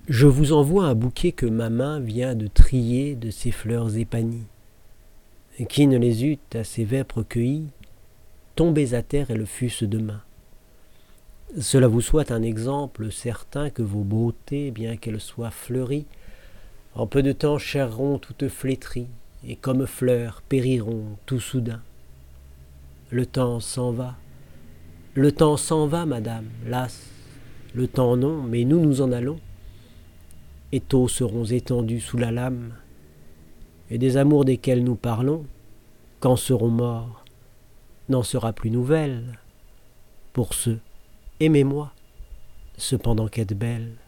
Je vous envoie un bouquet que ma main vient de trier de ces fleurs épanouies. Qui ne les eût à ces vêpres cueillies, tombez à terre et le fussent demain. Cela vous soit un exemple certain que vos beautés, bien qu'elles soient fleuries, en peu de temps chèreront toutes flétries, et comme fleurs périront tout soudain. Le temps s'en va, madame, las, le temps non, mais nous nous en allons, et tôt serons étendus sous la lame, et des amours desquels nous parlons, quand serons morts, n'en sera plus nouvelle. Pour ce, aimez-moi, cependant qu'être belle.